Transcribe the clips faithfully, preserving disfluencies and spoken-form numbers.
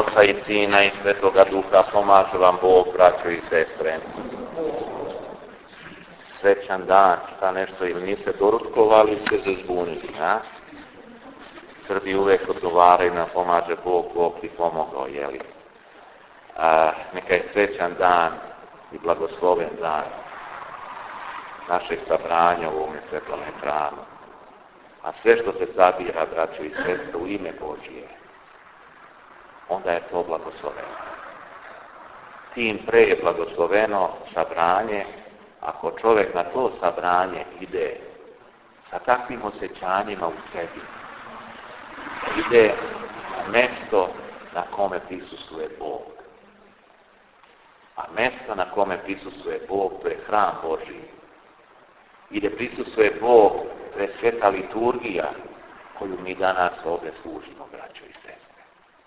Oca i Sina i Svetoga Duha, pomaže vam Bog, braćo i sestre. Srećan dan, šta nešto, ili niste doručkovali, ili ste se zbunili, a? Srbi uvek odgovaraju na pomaže Bog, Bog ti pomogao, jeli? A, neka je srećan dan i blagosloven dan našeg sabranja u ovom svetlome hramu. A sve što se sabira, braćo i sestre, u ime Božije, onda je to blagosloveno. Tim pre je blagosloveno sabranje ako čovjek na to sabranje ide sa takvim osjećanjima u sebi, ide na mjesto na kome prisustvuje Bog. A mjesto na kome prisustvuje Bog, to je hram Božji. I gdje prisustvuje Bog, to je sveta liturgija koju mi danas ovdje služimo, braćo i sestre.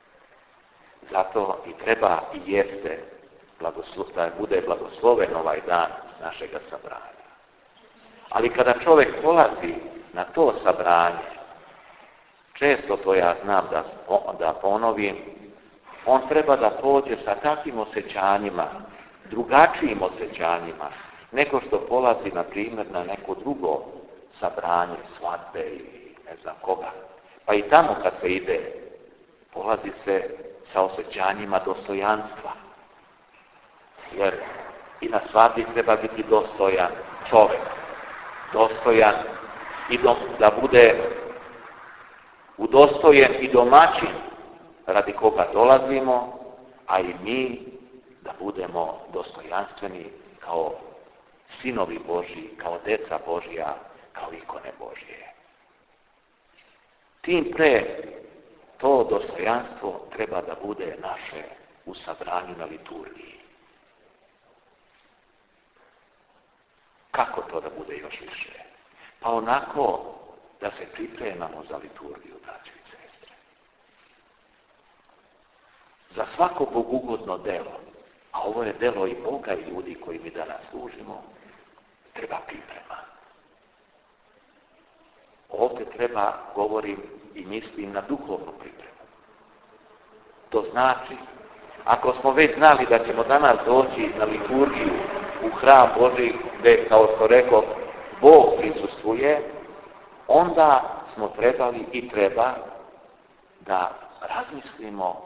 Zato i treba i jeste da bude blagosloven ovaj dan našega sabranja. Ali kada čovjek polazi na to sabranje, često to ja znam da, da ponovim, on treba da pođe sa takvim osjećanjima, drugačijim osjećanjima, nego što polazi, na primjer, na neko drugo sabranje, svadbe ili ne znam koga. Pa i tamo kad se ide, polazi se sa osjećanjima dostojanstva. Jer i na svadbi treba biti dostojan čovjek, dostojan i do, da bude udostojen i domaćin radi koga dolazimo, a i mi da budemo dostojanstveni kao sinovi Božji, kao deca Božja, kao ikone Božje. Tim pre to dostojanstvo treba da bude naše u sabranju na liturgiji. Kako to da bude još više? Pa onako da se pripremamo za liturgiju, braćo i sestre. Za svako bogugodno delo, a ovo je delo i Boga i ljudi koji mi danas služimo, treba priprema. Ovdje treba, govorim i mislim, na duhovnu pripremu. To znači, ako smo već znali da ćemo danas doći na liturgiju u hram Božji, gdje, kao što rekao, Bog prisustvuje, onda smo trebali i treba da razmislimo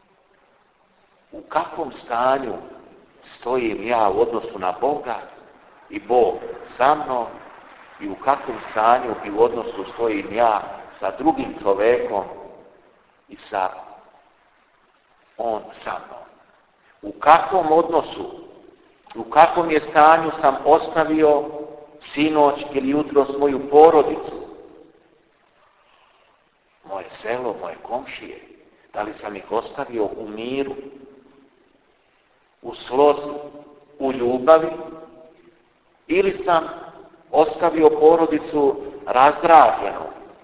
u kakvom stanju stojim ja u odnosu na Boga i Bog sa mnom i u kakvom stanju i u odnosu stojim ja sa drugim čovjekom i sa on sa mnom. U kakvom odnosu, u kakvom je stanju sam ostavio sinoć ili jutro svoju porodicu, moje selo, moje komšije, da li sam ih ostavio u miru, u slozi, u ljubavi, ili sam ostavio porodicu razdraženu,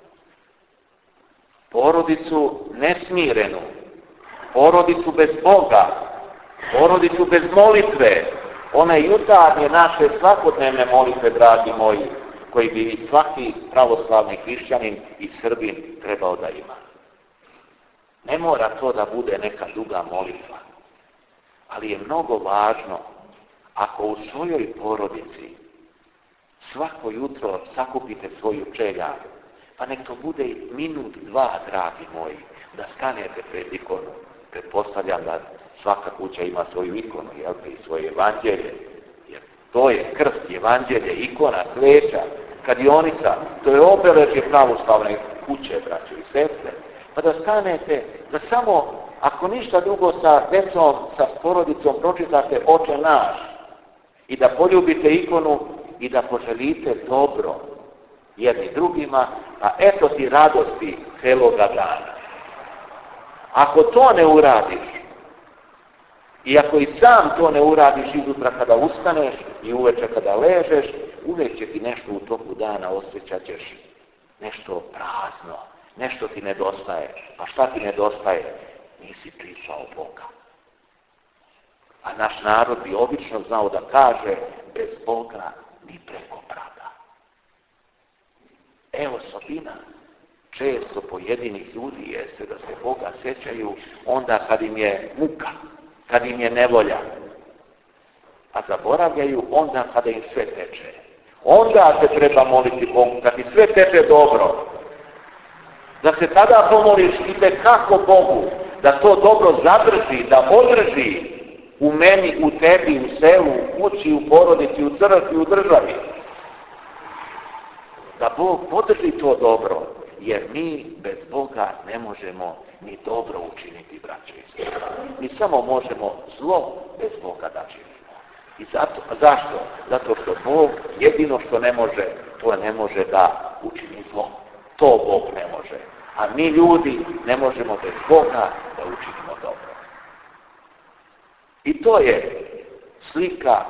porodicu nesmirenu, porodicu bez Boga, porodicu bez molitve, one jutarnje naše svakodnevne molitve, dragi moji, koji bi svaki pravoslavni hrišćanin i Srbin trebao da ima. Ne mora to da bude neka duga molitva, ali je mnogo važno ako u svojoj porodici svako jutro sakupite svoju čeljad, pa nek to bude minut, dva, dragi moji, da stanete pred ikonu. Pretpostavljam da svaka kuća ima svoju ikonu, jel, i svoje evanđelje, jer to je krst, evanđelje, ikona, sveća, kadionica, to je obeležje pravoslavne kuće, braćo i sestre, pa da stanete, da samo, ako ništa drugo sa decom, sa porodicom, pročitate Oče naš i da poljubite ikonu i da poželite dobro jedni drugima, a eto ti radosti celoga dana. Ako to ne uradiš, i ako i sam to ne uradiš izutra kada ustaneš i uveče kada ležeš, uvijek će ti nešto u toku dana osjećat ćeš nešto prazno, nešto ti nedostaje. A šta ti nedostaje? Nisi prišao Boga. A naš narod bi obično znao da kaže, bez Boga ni preko praga. Evo osobina često pojedinih ljudi jeste da se Boga sjećaju onda kad im je muka, kad im je nevolja, a zaboravljaju onda kada im sve teče. Onda se treba moliti Bogu, kad ti sve teče dobro, da se tada pomoliš i tekako Bogu, da to dobro zadrži, da održi u meni, u tebi, u selu, u kući, u porodici, u crkvi, u državi. Da Bog podrži to dobro, jer mi bez Boga ne možemo ni dobro učiniti, braće i sestre. Mi samo možemo zlo bez Boga da činimo. I zato, zašto? Zato što Bog jedino što ne može, to ne može da učini zlo. To Bog ne može. A mi ljudi ne možemo bez Boga da učinimo dobro. I to je slika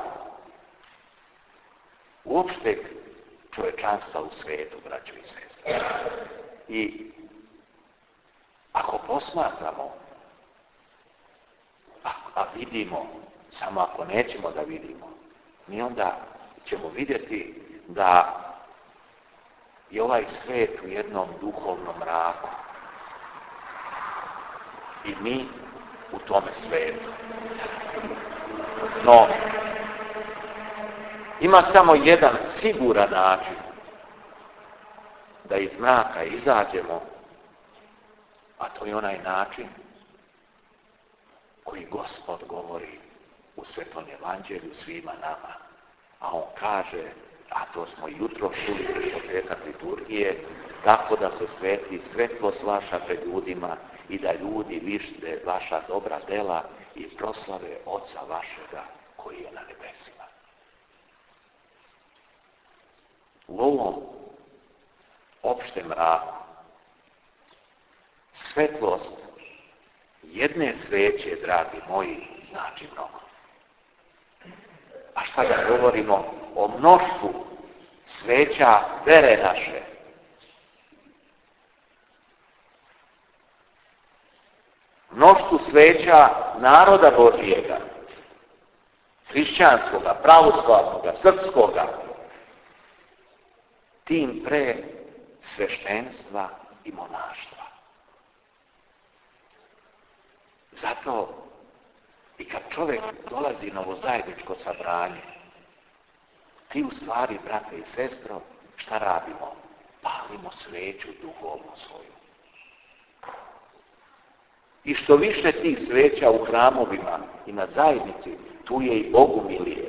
uopšte čovječanstva u svijetu, braćo i sestre. I ako posmatramo, a, a vidimo, samo ako nećemo da vidimo, mi onda ćemo vidjeti da je ovaj svijet u jednom duhovnom mraku. I mi u tome svijetu. No, ima samo jedan siguran način da iz mraka izađemo, a to je onaj način koji Gospod govori u Svetom Evanđelju svima nama. A on kaže, a to smo jutro čuli pred početak liturgije, tako da se sveti svetlost vaša pred ljudima i da ljudi vide vaša dobra dela i proslave Oca vašega koji je na nebesima. U ovom opštem mraku svetlost jedne sveće, dragi moji, znači mnogo. A šta da govorimo o mnoštvu sveća vere naše? Mnoštvu sveća naroda Božijega, hrišćanskoga, pravoslavnoga, srpskoga, tim pre sveštenstva i monaštva. Zato i kad čovjek dolazi na ovo zajedničko sabranje, ti u stvari, brate i sestro, šta radimo? Palimo sveću duhovnu svoju. I što više tih sveća u hramovima i na zajednici, tu je i Bogu milije.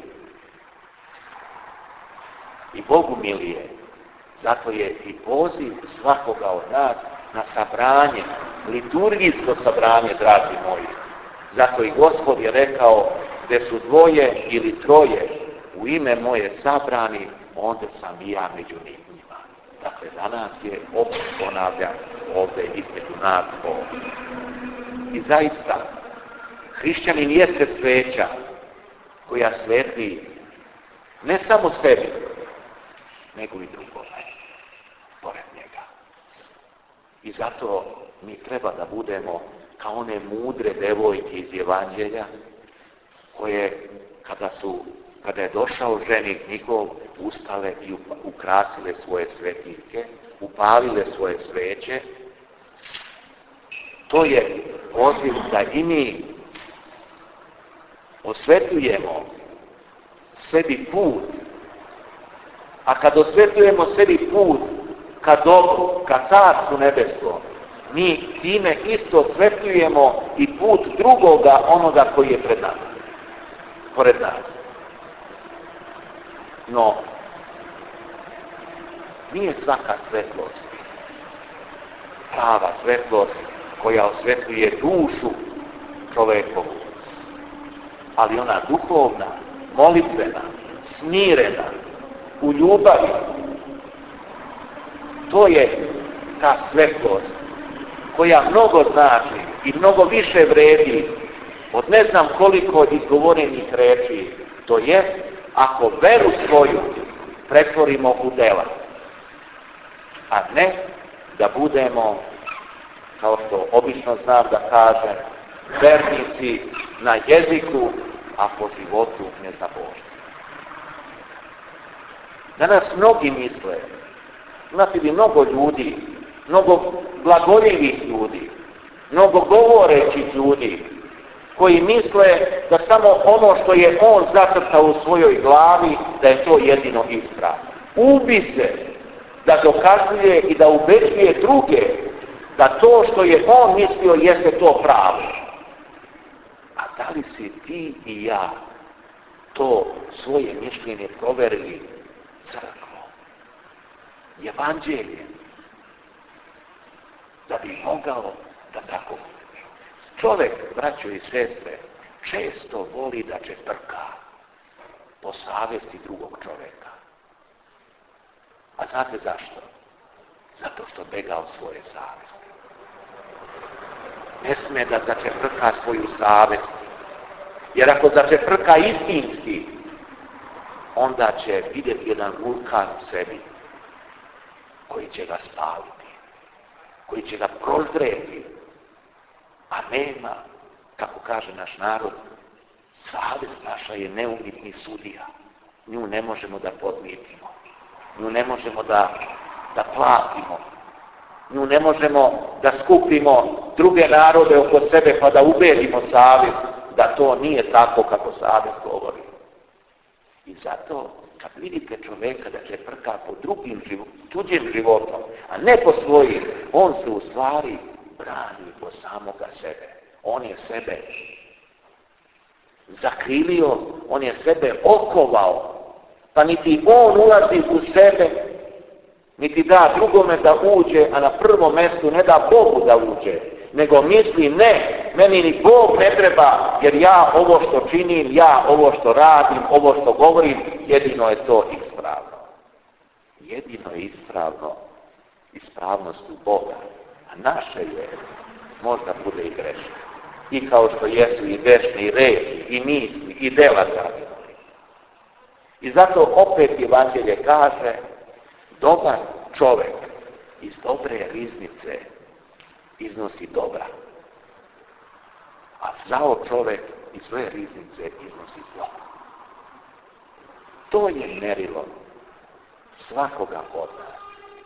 I Bogu milije. Zato je i poziv svakoga od nas na sabranje, liturgijsko sabranje, dragi moji. Zato i Gospod je rekao, gdje su dvoje ili troje u ime moje sabrani, onda sam i ja među njima. Dakle, danas je, opet ponavljam, ovdje između nas Bog. I zaista, hrišćanin jeste sveća koja svetli ne samo sebi, nego i drugome, pored njega. I zato mi treba da budemo kao one mudre devojke iz Evanđelja, koje kada su, kada je došao ženih njihov, ustale i ukrasile svoje svetiljke, upalile svoje sveće. To je poziv da i mi osvetljujemo sebi put, a kad osvetljujemo sebi put ka dobru, ka Carstvu nebeskom, mi time isto osvetljujemo i put drugoga, onoga koji je pred nama, pored nas. No, nije svaka svetlost prava svetlost koja osvetljuje dušu čovekovu, ali ona duhovna, molitvena, smirena, u ljubavi, to je ta svetlost koja mnogo znači i mnogo više vredi od ne znam koliko izgovorenih reči, to jest ako veru svoju pretvorimo u dela, a ne da budemo, kao što obično znam da kažem, vernici na jeziku, a po životu neznabošci. Danas mnogi misle, znate li, mnogo ljudi mnogo blagoljivih ljudi, mnogo govorećih ljudi, koji misle da samo ono što je on zacrtao u svojoj glavi, da je to jedino ispravno. Ubi se da dokazuje i da ubeđuje druge da to što je on mislio jeste to pravo. A da li si ti i ja to svoje mišljenje proverili crkvom, evanđeljem, da bi mogao da tako bude? Čovjek, braćo i sestre, često voli da čeprka po savjesti drugog čovjeka. A znate zašto? Zato što bega od svoje savjesti. Ne sme da začeprka svoju savjest. Jer ako začeprka istinski, onda će vidjeti jedan vulkan u sebi koji će ga spaliti, koji će ga proždreti. A nema, kako kaže naš narod, savjest naša je neumitni sudija. Nju ne možemo da podmijetimo. Nju ne možemo da, da platimo. Nju ne možemo da skupimo druge narode oko sebe pa da ubedimo savjest da to nije tako kako savjest govori. I zato, kad vidite čovjeka da čeprka po drugim život, tuđim životom, a ne po svojim, on se u stvari brani po samoga sebe. On je sebe zakrilio, on je sebe okovao, pa niti on ulazi u sebe, niti da drugome da uđe, a na prvom mjestu ne da Bogu da uđe, nego misli ne, meni ni Bog ne treba, jer ja ovo što činim, ja ovo što radim, ovo što govorim, jedino je to ispravno. Jedino je ispravno, ispravnost u Boga. A naše je, možda bude i grešno. I kao što jesu i grešne i reči, i misli, i dela tako. I zato opet Evanđelje kaže, dobar čovjek iz dobre riznice iznosi dobra. A zao čovjek iz svoje riznice iznosi zlo. To je mjerilo svakoga od nas.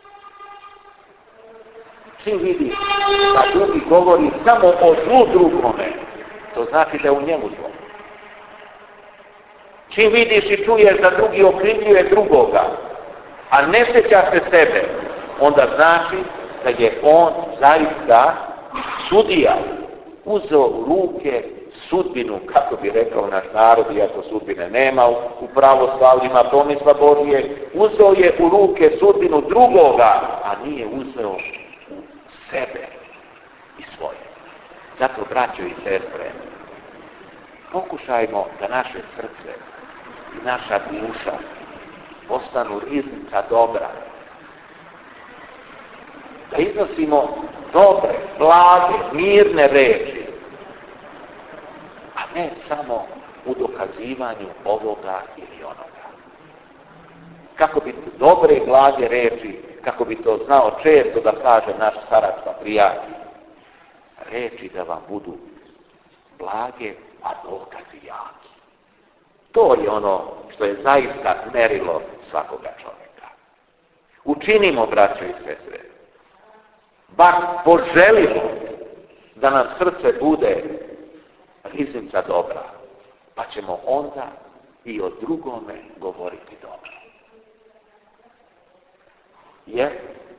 Čim vidiš da drugi govori samo o zlu drugome, to znači da je u njemu zlo. Čim vidiš i čuješ da drugi okrivljuje drugoga, a ne sjeća se sebe, onda znači da je on zaista sudija, uzeo u ruke sudbinu, kako bi rekao naš narod, iako sudbine nema u pravoslavljima promisla Božije, uzeo je u ruke sudbinu drugoga, a nije uzeo u sebe i svoje. Zato, braćo i sestre, pokušajmo da naše srce i naša duša postanu riznica dobra. Da iznosimo dobre, blage, mirne reči, a ne samo u dokazivanju ovoga ili onoga. Kako bi dobre i blage reči, kako bi to znao često da kaže naš starac pa prijatelj, reči da vam budu blage, a dokazi jaki. To je ono što je zaista mjerilo svakoga čovjeka. Učinimo, braćo i sestre, bar poželimo da nam srce bude riznica dobra, pa ćemo onda i o drugome govoriti dobro. Jer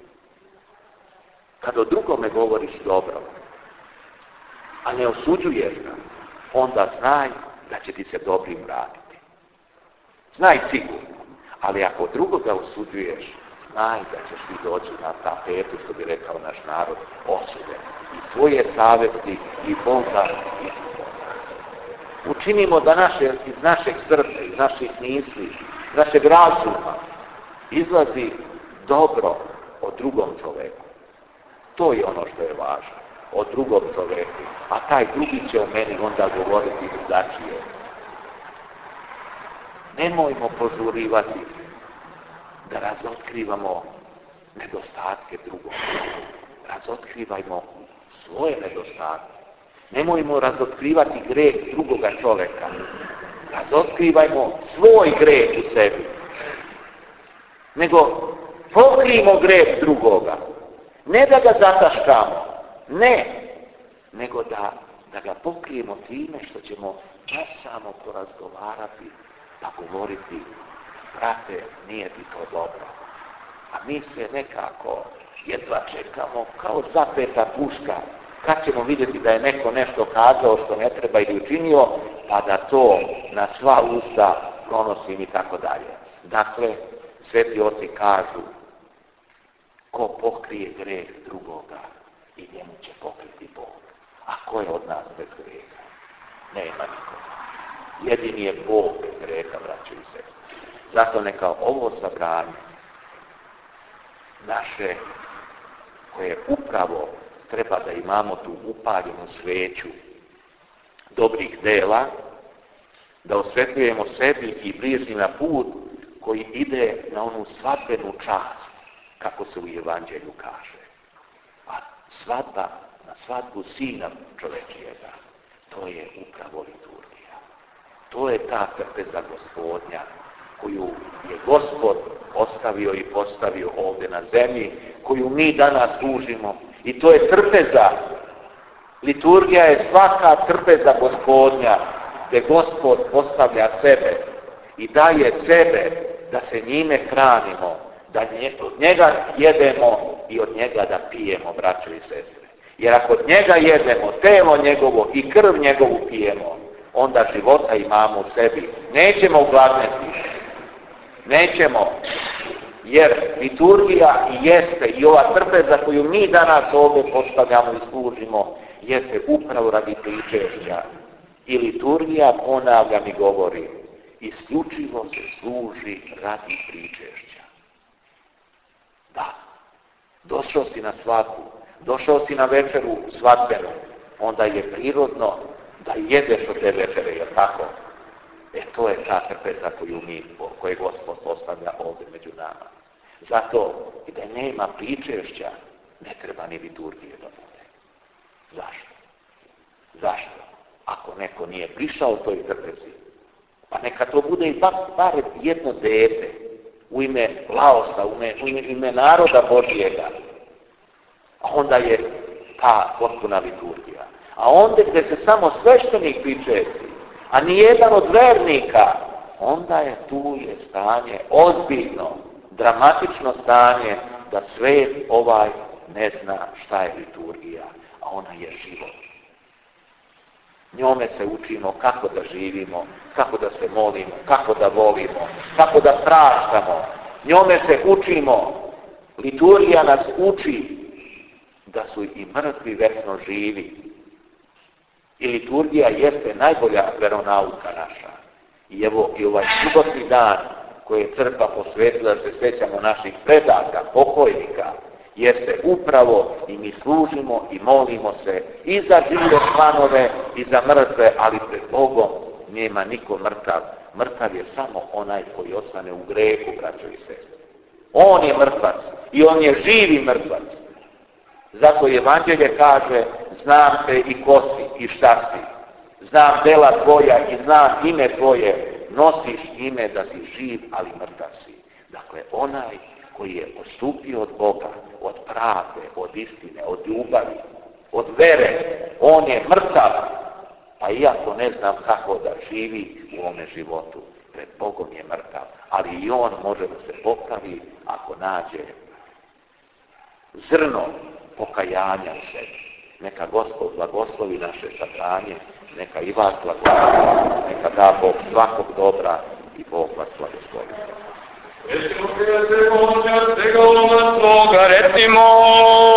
kad o drugome govoriš dobro, a ne osuđuješ ga, onda znaj da će ti se dobrim vratiti. Znaj sigurno, ali ako drugoga osuđuješ, znaj da ćeš ti doći na tapetu, što bi rekao naš narod, osude. I svoje savjesti, i Boga, i Boga. Učinimo da naše, iz našeg srca, iz naših misli, iz našeg razuma, izlazi dobro o drugom čovjeku. To je ono što je važno, o drugom čovjeku. A taj drugi će o meni onda govoriti drugačije. Nemojmo požurivati da razotkrivamo nedostatke drugog. Razotkrivajmo svoje nedostatke. Nemojmo razotkrivati greh drugoga čovjeka. Razotkrivajmo svoj greh u sebi. Nego pokrijmo greh drugoga. Ne da ga zataškamo, ne, nego da, da ga pokrijemo time što ćemo baš samo porazgovarati, pa govoriti, brate, nije ti to dobro. A mi se nekako jedva čekamo kao zapeta puška, kad ćemo vidjeti da je neko nešto kazao što ne treba ili učinio, pa da to na sva usta pronosim i tako dalje. Dakle, sveti oci kažu, ko pokrije greh drugoga i njemu će pokriti Bog. A ko je od nas bez greha? Nema nikoga. Jedini je Bog bez greha, braćo i sestre. Zato neka ovo sabranje naše, koje upravo treba da imamo tu upaljenu sveću dobrih dela, da osvetljujemo sebi i bližnjima put koji ide na onu svadbenu čast, kako se u Evanđelju kaže. A svadba, na svadbu Sina čovečijega, to je upravo liturgija. To je ta trpeza Gospodnja koju je Gospod ostavio i postavio ovdje na zemlji, koju mi danas služimo. I to je trpeza. Liturgija je svaka trpeza Gospodnja, gdje Gospod postavlja sebe i daje sebe da se njime hranimo, da od njega jedemo i od njega da pijemo, braćo i sestre. Jer ako od njega jedemo, telo njegovo i krv njegovu pijemo, onda života imamo u sebi. Nećemo ugladneti. Nećemo. Jer liturgija i jeste i ova trpeza koju mi danas ovdje postavljamo i služimo, jeste upravo radi pričešća. I liturgija, ponavljam i govori, isključivo se služi radi pričešća. Da, došao si na svadbu, došao si na večeru svadbenu, onda je prirodno da jedeš od te večere, jer tako? E to je ta trpeza koju mi, koje Gospod postavlja ovdje među nama. Zato i da nema pričešća, ne treba ni liturgije da bude. Zašto? Zašto? Ako neko nije prišao toj trpezi, pa neka to bude i bar, bar jedno dete u ime Laosa, u ime, u ime naroda Božjega, a onda je ta potpuna liturgija. A onda gdje se samo sveštenik pričesti, a nijedan od vernika, onda je tu je stanje ozbiljno, dramatično stanje da svet ovaj ne zna šta je liturgija, a ona je život. Njome se učimo kako da živimo, kako da se molimo, kako da volimo, kako da praštamo. Njome se učimo. Liturgija nas uči da su i mrtvi vечно živi. I liturgija jeste najbolja veronauka naša. I evo i ovaj subotni dan koji je crkva posvetila da se sjećamo naših predaka, pokojnika, jeste upravo i mi služimo i molimo se i za žive članove i za mrtve, ali pred Bogom nema niko mrtav. Mrtav je samo onaj koji ostane u grehu, braćo i sestre. On je mrtvac i on je živi mrtvac. Zato Evanđelje kaže, znam te i ko si i šta si. Znam dela tvoja i znam ime tvoje. Nosiš ime da si živ, ali mrtav si. Dakle, onaj koji je odstupio od Boga, od pravde, od istine, od ljubavi, od vere, on je mrtav. Pa iako ne znam kako da živi u ovome životu, pred Bogom je mrtav. Ali i on može da se popravi ako nađe zrno pokajanja u sebi. Neka Gospod blagoslovi naše sabranje, neka i vas blagoslovi, neka da Bog svakog dobra i Bog vas blagoslovi. Recimo, prijatelj, Boga, svega oma svoga, recimo,